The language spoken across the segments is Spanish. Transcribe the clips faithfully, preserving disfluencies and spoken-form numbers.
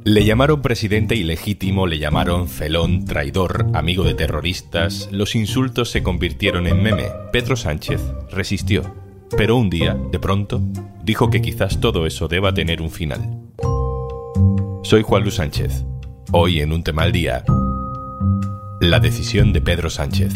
Le llamaron presidente ilegítimo, le llamaron felón, traidor, amigo de terroristas. Los insultos se convirtieron en meme. Pedro Sánchez resistió, pero un día, de pronto, dijo que quizás todo eso deba tener un final. Soy Juan Luis Sánchez. Hoy en Un Tema al Día, la decisión de Pedro Sánchez.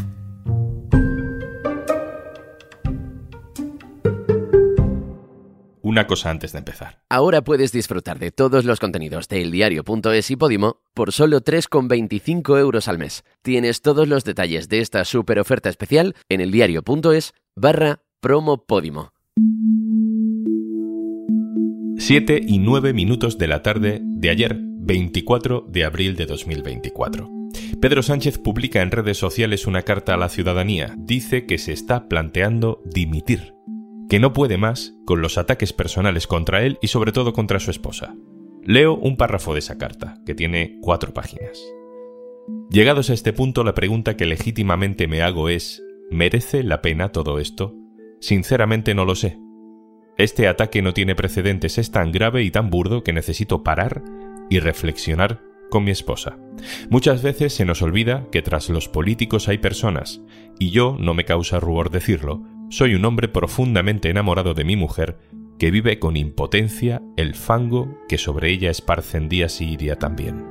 Una cosa antes de empezar. Ahora puedes disfrutar de todos los contenidos de eldiario punto es y Podimo por solo tres con veinticinco euros al mes. Tienes todos los detalles de esta super oferta especial en eldiario punto es barra promo Podimo. Siete y nueve minutos de la tarde de ayer, veinticuatro de abril de dos mil veinticuatro. Pedro Sánchez publica en redes sociales una carta a la ciudadanía. Dice que se está planteando dimitir, que no puede más con los ataques personales contra él y sobre todo contra su esposa. Leo un párrafo de esa carta, que tiene cuatro páginas. Llegados a este punto, la pregunta que legítimamente me hago es: ¿merece la pena todo esto? Sinceramente no lo sé. Este ataque no tiene precedentes, es tan grave y tan burdo que necesito parar y reflexionar con mi esposa. Muchas veces se nos olvida que tras los políticos hay personas, y yo, no me causa rubor decirlo, soy un hombre profundamente enamorado de mi mujer que vive con impotencia el fango que sobre ella esparcen día sí y día también.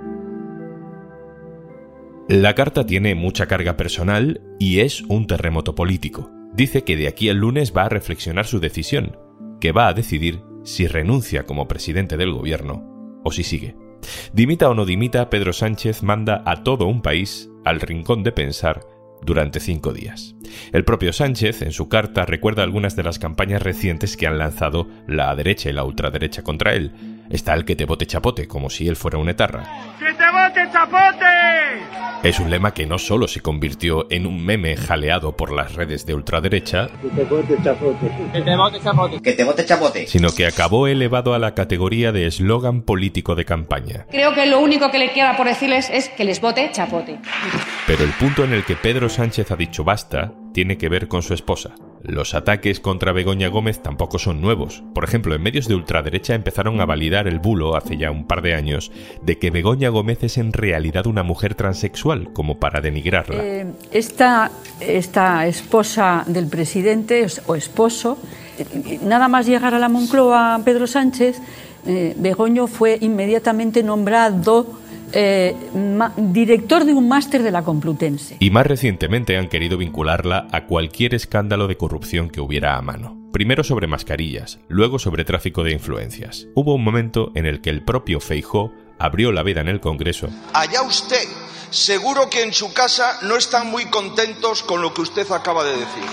La carta tiene mucha carga personal y es un terremoto político. Dice que de aquí al lunes va a reflexionar su decisión, que va a decidir si renuncia como presidente del gobierno o si sigue. Dimita o no dimita, Pedro Sánchez manda a todo un país al rincón de pensar durante cinco días. El propio Sánchez, en su carta, recuerda algunas de las campañas recientes que han lanzado la derecha y la ultraderecha contra él. Está el que te vote chapote, como si él fuera un etarra. ¡Que te vote chapote! Es un lema que no solo se convirtió en un meme jaleado por las redes de ultraderecha, ¡Que te vote chapote! ¡Que te vote chapote! ¡Que te vote chapote! Sino que acabó elevado a la categoría de eslogan político de campaña. Creo que lo único que le queda por decirles es que les vote chapote. Pero el punto en el que Pedro Sánchez ha dicho basta tiene que ver con su esposa. Los ataques contra Begoña Gómez tampoco son nuevos. Por ejemplo, en medios de ultraderecha empezaron a validar el bulo, hace ya un par de años, de que Begoña Gómez es en realidad una mujer transexual, como para denigrarla. Eh, esta, esta esposa del presidente, o esposo, nada más llegar a la Moncloa Pedro Sánchez, eh, Begoño fue inmediatamente nombrado Eh, ma- director de un máster de la Complutense. Y más recientemente han querido vincularla a cualquier escándalo de corrupción que hubiera a mano. Primero sobre mascarillas, luego sobre tráfico de influencias. Hubo un momento en el que el propio Feijóo abrió la veda en el Congreso. Allá usted, seguro que en su casa no están muy contentos con lo que usted acaba de decir.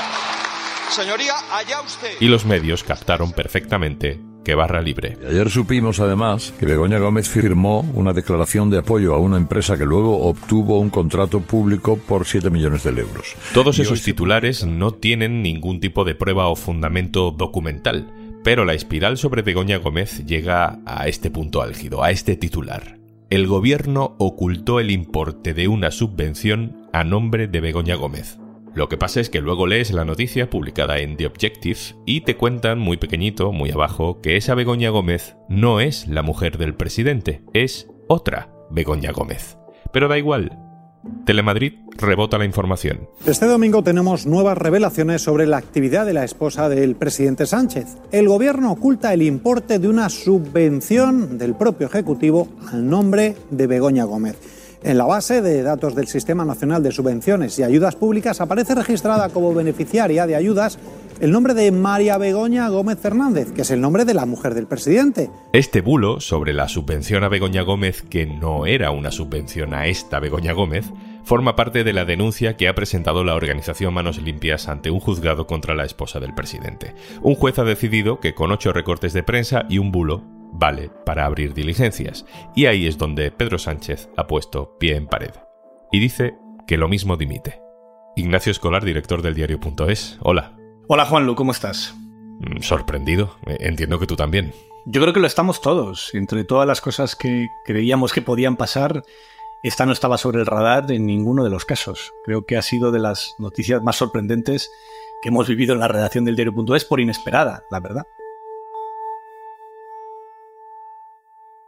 Señoría, allá usted. Y los medios captaron perfectamente que barra libre. Ayer supimos además que Begoña Gómez firmó una declaración de apoyo a una empresa que luego obtuvo un contrato público por siete millones de euros. Todos esos titulares no tienen ningún tipo de prueba o fundamento documental, pero la espiral sobre Begoña Gómez llega a este punto álgido, a este titular. El gobierno ocultó el importe de una subvención a nombre de Begoña Gómez. Lo que pasa es que luego lees la noticia publicada en The Objective y te cuentan muy pequeñito, muy abajo, que esa Begoña Gómez no es la mujer del presidente, es otra Begoña Gómez. Pero da igual. Telemadrid rebota la información. Este domingo tenemos nuevas revelaciones sobre la actividad de la esposa del presidente Sánchez. El gobierno oculta el importe de una subvención del propio Ejecutivo al nombre de Begoña Gómez. En la base de datos del Sistema Nacional de Subvenciones y Ayudas Públicas aparece registrada como beneficiaria de ayudas el nombre de María Begoña Gómez Fernández, que es el nombre de la mujer del presidente. Este bulo sobre la subvención a Begoña Gómez, que no era una subvención a esta Begoña Gómez, forma parte de la denuncia que ha presentado la organización Manos Limpias ante un juzgado contra la esposa del presidente. Un juez ha decidido que con ocho recortes de prensa y un bulo vale para abrir diligencias. Y ahí es donde Pedro Sánchez ha puesto pie en pared. Y dice que lo mismo dimite. Ignacio Escolar, director del diario punto es. Hola. Hola Juanlu, ¿cómo estás? Sorprendido. Entiendo que tú también. Yo creo que lo estamos todos. Entre todas las cosas que creíamos que podían pasar, esta no estaba sobre el radar en ninguno de los casos. Creo que ha sido de las noticias más sorprendentes que hemos vivido en la redacción del diario punto es por inesperada, la verdad.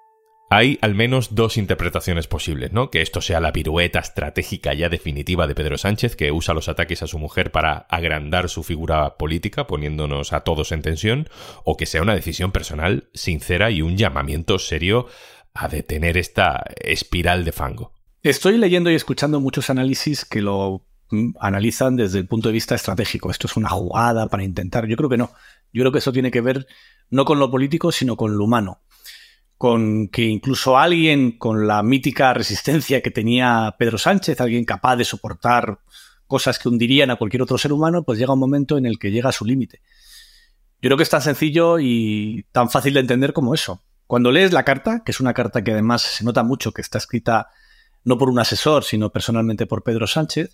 Hay al menos dos interpretaciones posibles, ¿no? Que esto sea la pirueta estratégica ya definitiva de Pedro Sánchez, que usa los ataques a su mujer para agrandar su figura política, poniéndonos a todos en tensión, o que sea una decisión personal sincera y un llamamiento serio a detener esta espiral de fango. Estoy leyendo y escuchando muchos análisis que lo analizan desde el punto de vista estratégico. Esto es una jugada para intentar. Yo creo que no. Yo creo que eso tiene que ver no con lo político, sino con lo humano. Con que incluso alguien con la mítica resistencia que tenía Pedro Sánchez, alguien capaz de soportar cosas que hundirían a cualquier otro ser humano, pues llega un momento en el que llega a su límite. Yo creo que es tan sencillo y tan fácil de entender como eso. Cuando lees la carta, que es una carta que además se nota mucho que está escrita no por un asesor, sino personalmente por Pedro Sánchez,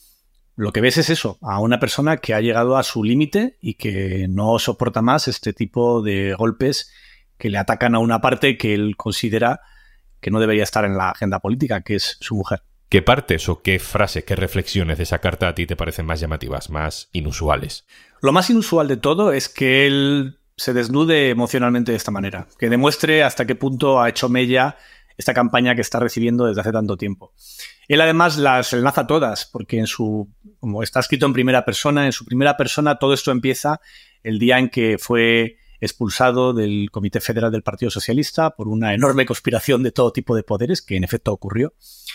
lo que ves es eso, a una persona que ha llegado a su límite y que no soporta más este tipo de golpes que le atacan a una parte que él considera que no debería estar en la agenda política, que es su mujer. ¿Qué partes o qué frases, qué reflexiones de esa carta a ti te parecen más llamativas, más inusuales? Lo más inusual de todo es que él se desnude emocionalmente de esta manera, que demuestre hasta qué punto ha hecho mella esta campaña que está recibiendo desde hace tanto tiempo. Él además las enlaza todas, porque en su, como está escrito en primera persona, en su primera persona todo esto empieza el día en que fue expulsado del Comité Federal del Partido Socialista por una enorme conspiración de todo tipo de poderes, que en efecto ocurrió.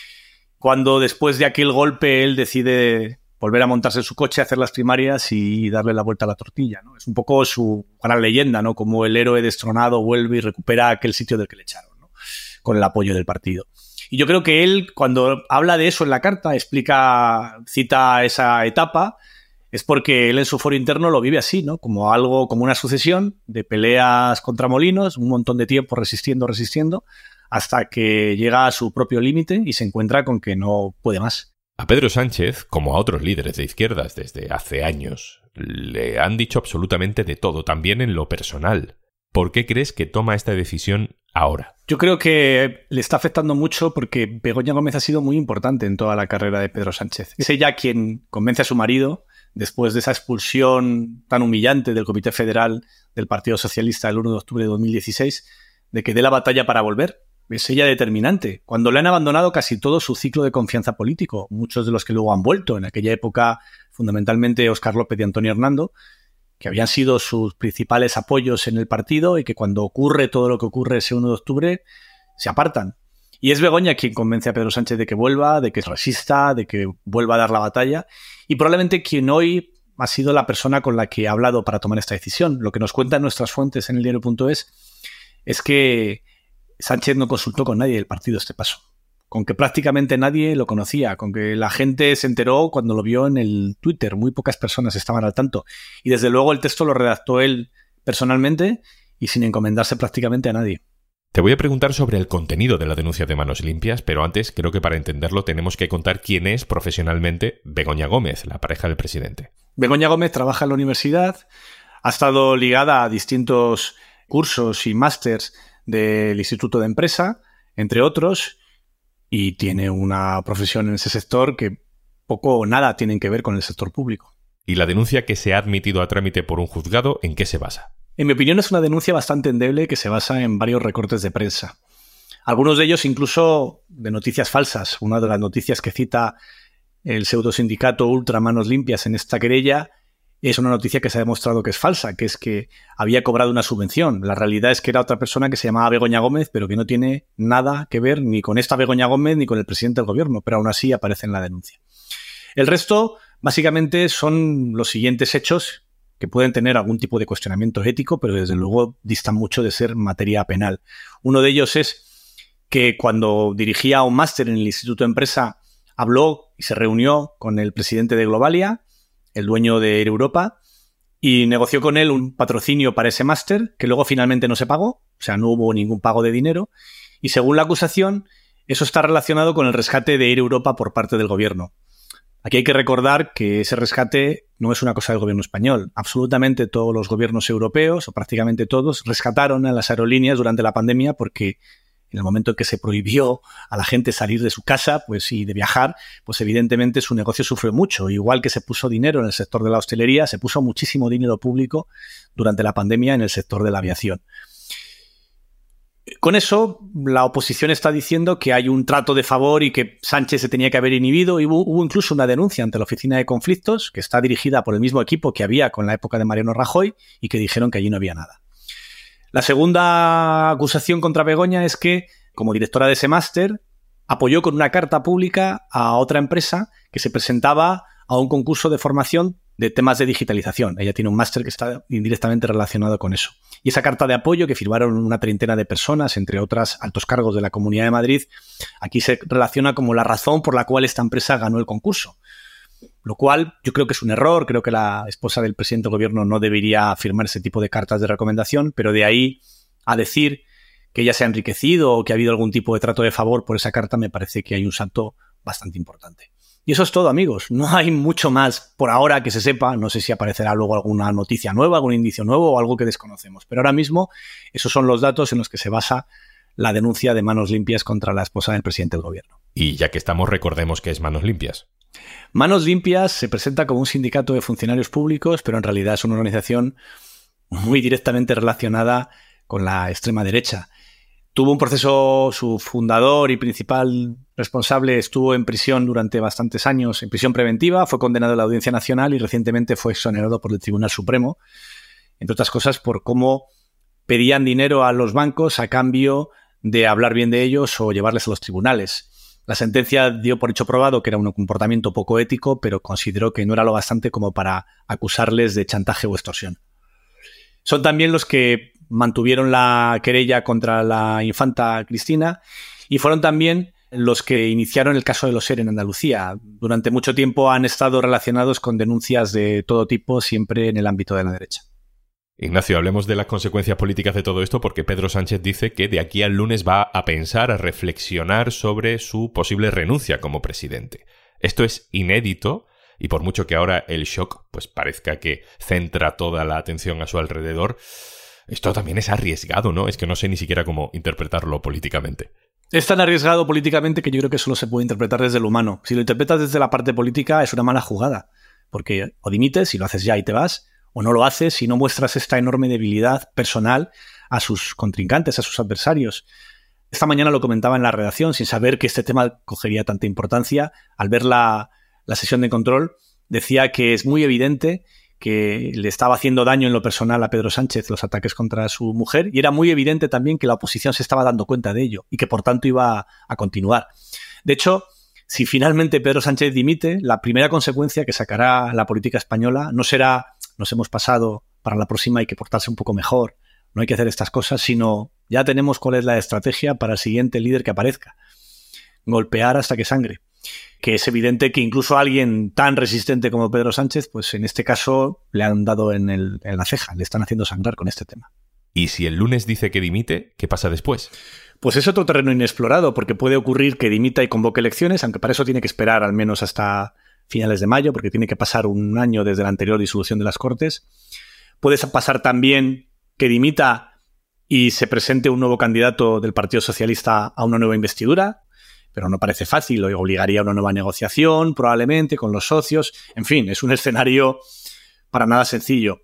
Cuando después de aquel golpe él decide volver a montarse en su coche, hacer las primarias y darle la vuelta a la tortilla, ¿no? Es un poco su gran leyenda, ¿no? Como el héroe destronado vuelve y recupera aquel sitio del que le echaron, ¿no? Con el apoyo del partido. Y yo creo que él, cuando habla de eso en la carta, explica, cita esa etapa, es porque él en su foro interno lo vive así, ¿no? Como algo, como una sucesión de peleas contra molinos, un montón de tiempo resistiendo, resistiendo, hasta que llega a su propio límite y se encuentra con que no puede más. A Pedro Sánchez, como a otros líderes de izquierdas desde hace años, le han dicho absolutamente de todo, también en lo personal. ¿Por qué crees que toma esta decisión ahora? Yo creo que le está afectando mucho porque Begoña Gómez ha sido muy importante en toda la carrera de Pedro Sánchez. Es ella quien convence a su marido, después de esa expulsión tan humillante del Comité Federal del Partido Socialista el uno de octubre de dos mil dieciséis, de que dé la batalla para volver. Es ella determinante. Cuando le han abandonado casi todo su ciclo de confianza político, muchos de los que luego han vuelto, en aquella época fundamentalmente Óscar López y Antonio Hernando, que habían sido sus principales apoyos en el partido y que cuando ocurre todo lo que ocurre ese uno de octubre, se apartan. Y es Begoña quien convence a Pedro Sánchez de que vuelva, de que resista, de que vuelva a dar la batalla, y probablemente quien hoy ha sido la persona con la que ha hablado para tomar esta decisión. Lo que nos cuentan nuestras fuentes en el diario punto es es que Sánchez no consultó con nadie del partido este paso, con que prácticamente nadie lo conocía, con que la gente se enteró cuando lo vio en el Twitter, muy pocas personas estaban al tanto, y desde luego el texto lo redactó él personalmente y sin encomendarse prácticamente a nadie. Te voy a preguntar sobre el contenido de la denuncia de Manos Limpias, pero antes creo que para entenderlo tenemos que contar quién es profesionalmente Begoña Gómez, la pareja del presidente. Begoña Gómez trabaja en la universidad, ha estado ligada a distintos cursos y másters del Instituto de Empresa, entre otros, y tiene una profesión en ese sector que poco o nada tienen que ver con el sector público. ¿Y la denuncia que se ha admitido a trámite por un juzgado, en qué se basa? En mi opinión es una denuncia bastante endeble que se basa en varios recortes de prensa. Algunos de ellos incluso de noticias falsas. Una de las noticias que cita el pseudosindicato Ultra Manos Limpias en esta querella es una noticia que se ha demostrado que es falsa, que es que había cobrado una subvención. La realidad es que era otra persona que se llamaba Begoña Gómez, pero que no tiene nada que ver ni con esta Begoña Gómez ni con el presidente del gobierno, pero aún así aparece en la denuncia. El resto, básicamente, son los siguientes hechos que pueden tener algún tipo de cuestionamiento ético, pero desde luego distan mucho de ser materia penal. Uno de ellos es que cuando dirigía un máster en el Instituto de Empresa habló y se reunió con el presidente de Globalia, el dueño de Air Europa, y negoció con él un patrocinio para ese máster que luego finalmente no se pagó, o sea, no hubo ningún pago de dinero, y según la acusación, eso está relacionado con el rescate de Air Europa por parte del gobierno. Aquí hay que recordar que ese rescate no es una cosa del gobierno español. Absolutamente todos los gobiernos europeos, o prácticamente todos, rescataron a las aerolíneas durante la pandemia porque en el momento en que se prohibió a la gente salir de su casa pues, y de viajar, pues evidentemente su negocio sufrió mucho. Igual que se puso dinero en el sector de la hostelería, se puso muchísimo dinero público durante la pandemia en el sector de la aviación. Con eso, la oposición está diciendo que hay un trato de favor y que Sánchez se tenía que haber inhibido. Y hubo, hubo incluso una denuncia ante la Oficina de Conflictos, que está dirigida por el mismo equipo que había con la época de Mariano Rajoy, y que dijeron que allí no había nada. La segunda acusación contra Begoña es que, como directora de ese máster, apoyó con una carta pública a otra empresa que se presentaba a un concurso de formación de temas de digitalización. Ella tiene un máster que está indirectamente relacionado con eso. Y esa carta de apoyo, que firmaron una treintena de personas, entre otras altos cargos de la Comunidad de Madrid, aquí se relaciona como la razón por la cual esta empresa ganó el concurso. Lo cual yo creo que es un error. Creo que la esposa del presidente del gobierno no debería firmar ese tipo de cartas de recomendación, pero de ahí a decir que ella se ha enriquecido o que ha habido algún tipo de trato de favor por esa carta, me parece que hay un salto bastante importante. Y eso es todo, amigos. No hay mucho más por ahora que se sepa. No sé si aparecerá luego alguna noticia nueva, algún indicio nuevo o algo que desconocemos. Pero ahora mismo esos son los datos en los que se basa la denuncia de Manos Limpias contra la esposa del presidente del gobierno. Y ya que estamos, recordemos que es Manos Limpias. Manos Limpias se presenta como un sindicato de funcionarios públicos, pero en realidad es una organización muy directamente relacionada con la extrema derecha. Tuvo un proceso, su fundador y principal responsable estuvo en prisión durante bastantes años, en prisión preventiva, fue condenado a la Audiencia Nacional y recientemente fue exonerado por el Tribunal Supremo, entre otras cosas por cómo pedían dinero a los bancos a cambio de hablar bien de ellos o llevarles a los tribunales. La sentencia dio por hecho probado que era un comportamiento poco ético, pero consideró que no era lo bastante como para acusarles de chantaje o extorsión. Son también los que mantuvieron la querella contra la infanta Cristina y fueron también los que iniciaron el caso de los ERE en Andalucía. Durante mucho tiempo han estado relacionados con denuncias de todo tipo, siempre en el ámbito de la derecha. Ignacio, hablemos de las consecuencias políticas de todo esto, porque Pedro Sánchez dice que de aquí al lunes va a pensar, a reflexionar sobre su posible renuncia como presidente. Esto es inédito y por mucho que ahora el shock pues parezca que centra toda la atención a su alrededor, esto también es arriesgado, ¿no? Es que no sé ni siquiera cómo interpretarlo políticamente. Es tan arriesgado políticamente que yo creo que solo se puede interpretar desde lo humano. Si lo interpretas desde la parte política es una mala jugada, porque o dimites y lo haces ya y te vas, o no lo haces si no muestras esta enorme debilidad personal a sus contrincantes, a sus adversarios. Esta mañana lo comentaba en la redacción, sin saber que este tema cogería tanta importancia. Al ver la, la sesión de control, decía que es muy evidente que le estaba haciendo daño en lo personal a Pedro Sánchez los ataques contra su mujer, y era muy evidente también que la oposición se estaba dando cuenta de ello y que por tanto iba a, a continuar. De hecho, si finalmente Pedro Sánchez dimite, la primera consecuencia que sacará la política española no será nos hemos pasado, para la próxima hay que portarse un poco mejor, no hay que hacer estas cosas, sino ya tenemos cuál es la estrategia para el siguiente líder que aparezca. Golpear hasta que sangre. Que es evidente que incluso a alguien tan resistente como Pedro Sánchez, pues en este caso le han dado en, el, en la ceja, le están haciendo sangrar con este tema. ¿Y si el lunes dice que dimite, qué pasa después? Pues es otro terreno inexplorado, porque puede ocurrir que dimita y convoque elecciones, aunque para eso tiene que esperar al menos hasta finales de mayo, porque tiene que pasar un año desde la anterior disolución de las Cortes. Puede pasar también que dimita y se presente un nuevo candidato del Partido Socialista a una nueva investidura, pero no parece fácil, lo obligaría a una nueva negociación, probablemente, con los socios. En fin, es un escenario para nada sencillo.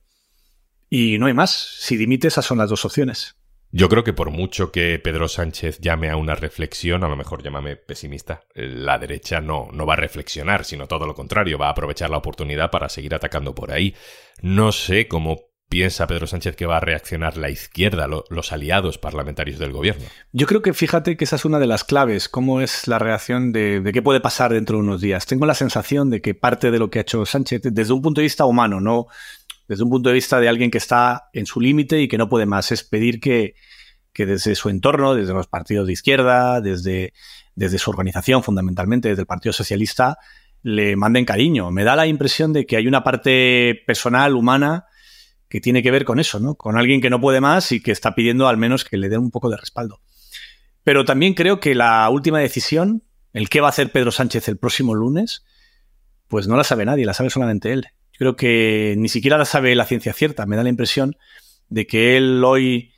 Y no hay más. Si dimite, esas son las dos opciones. Yo creo que por mucho que Pedro Sánchez llame a una reflexión, a lo mejor llámame pesimista, la derecha no, no va a reflexionar, sino todo lo contrario, va a aprovechar la oportunidad para seguir atacando por ahí. No sé cómo piensa Pedro Sánchez que va a reaccionar la izquierda, lo, los aliados parlamentarios del gobierno. Yo creo que fíjate que esa es una de las claves, cómo es la reacción de, de qué puede pasar dentro de unos días. Tengo la sensación de que parte de lo que ha hecho Sánchez, desde un punto de vista humano, no desde un punto de vista de alguien que está en su límite y que no puede más, es pedir que, que desde su entorno, desde los partidos de izquierda, desde, desde su organización fundamentalmente, desde el Partido Socialista, le manden cariño. Me da la impresión de que hay una parte personal, humana, que tiene que ver con eso, ¿no? Con alguien que no puede más y que está pidiendo al menos que le den un poco de respaldo. Pero también creo que la última decisión, el qué va a hacer Pedro Sánchez el próximo lunes, pues no la sabe nadie, la sabe solamente él. Yo creo que ni siquiera la sabe la ciencia cierta. Me da la impresión de que él hoy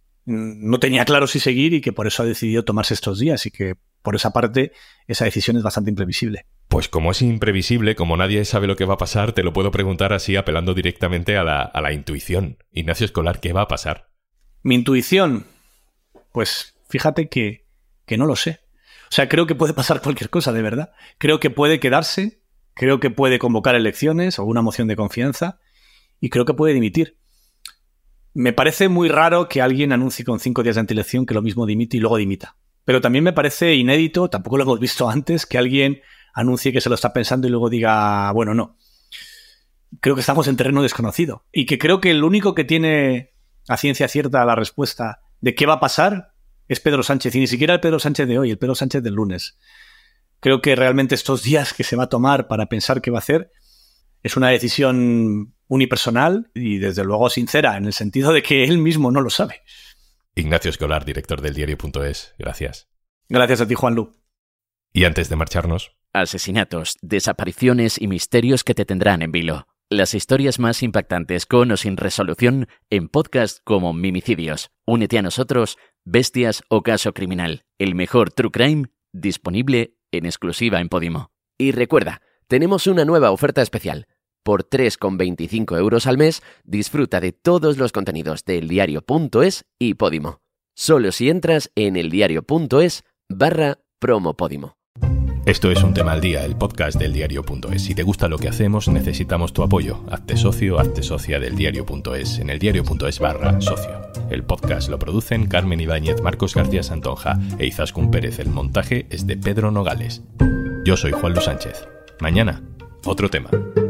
no tenía claro si seguir y que por eso ha decidido tomarse estos días y que por esa parte esa decisión es bastante imprevisible. Pues como es imprevisible, como nadie sabe lo que va a pasar, te lo puedo preguntar así apelando directamente a la, a la intuición. Ignacio Escolar, ¿qué va a pasar? Mi intuición, Pues fíjate que, que no lo sé. O sea, creo que puede pasar cualquier cosa, de verdad. Creo que puede quedarse, creo que puede convocar elecciones o una moción de confianza y creo que puede dimitir. Me parece muy raro que alguien anuncie con cinco días de antielección que lo mismo dimite y luego dimita. Pero también me parece inédito, tampoco lo hemos visto antes, que alguien anuncie que se lo está pensando y luego diga, bueno, no. Creo que estamos en terreno desconocido. Y que creo que el único que tiene a ciencia cierta la respuesta de qué va a pasar es Pedro Sánchez. Y ni siquiera el Pedro Sánchez de hoy, el Pedro Sánchez del lunes. Creo que realmente estos días que se va a tomar para pensar qué va a hacer es una decisión unipersonal y desde luego sincera, en el sentido de que él mismo no lo sabe. Ignacio Escolar, director del diario punto es. Gracias. Gracias a ti, Juanlu. Y antes de marcharnos... Asesinatos, desapariciones y misterios que te tendrán en vilo. Las historias más impactantes con o sin resolución en podcast como Mimicidios. Únete a nosotros, Bestias o Caso Criminal. El mejor True Crime disponible en exclusiva en Podimo. Y recuerda, tenemos una nueva oferta especial. Por tres con veinticinco euros al mes, disfruta de todos los contenidos de eldiario punto es y Podimo. Solo si entras en eldiario punto es barra promo Podimo. Esto es Un Tema al Día, el podcast del diario punto es. Si te gusta lo que hacemos, necesitamos tu apoyo. Hazte socio, hazte socia del diario punto es en eldiario punto es barra socio. El podcast lo producen Carmen Ibáñez, Marcos García Santonja e Izaskun Pérez. El montaje es de Pedro Nogales. Yo soy Juanlu Sánchez. Mañana, otro tema.